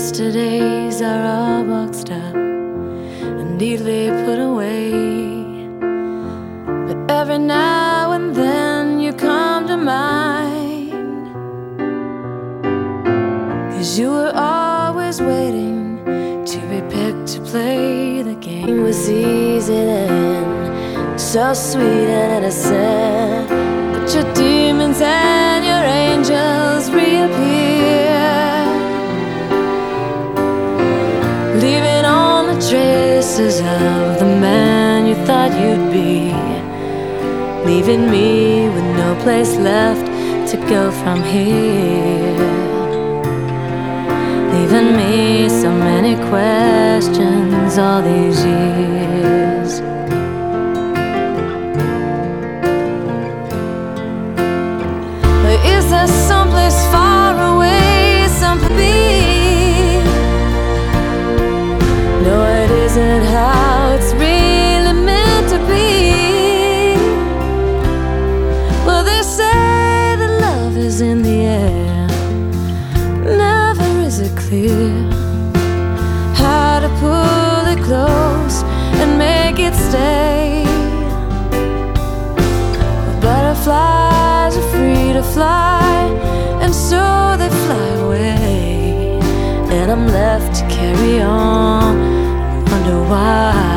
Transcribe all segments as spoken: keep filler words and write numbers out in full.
yesterdays are all boxed up and neatly put away. But every now and then you come to mind, 'cause you were always waiting to be picked to play the game. It was easy then, so sweet and innocent, but your demons and your angels reappear, leaving all the traces of the man you thought you'd be, leaving me with no place left to go from here, leaving me so many questions all these years. Is there someplace far away, some be? No, it isn't how it's really meant to be. Well, they say that love is in the air, never is it clear how to pull it close and make it stay. Butterflies are free to fly, and so they fly away, and I'm left to carry on and wonder why.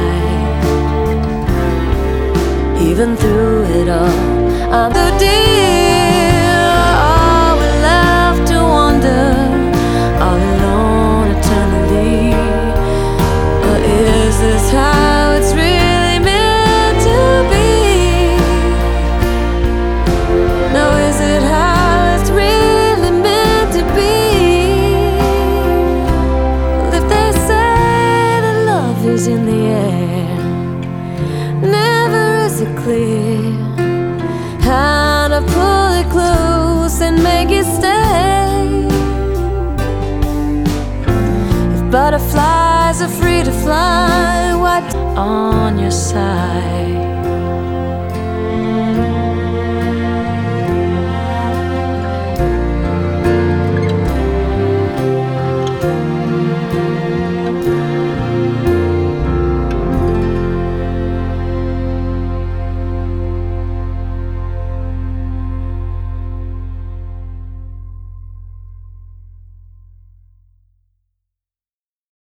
Even through it all, I'm the dear. Oh, we're left to wonder, all alone eternally. Or is this how it's really meant to be? No, is it how it's really meant to be? Well, if they say that love is in the air, never is it clear how to pull it close and make it stay. If butterflies are free to fly, what's on your side?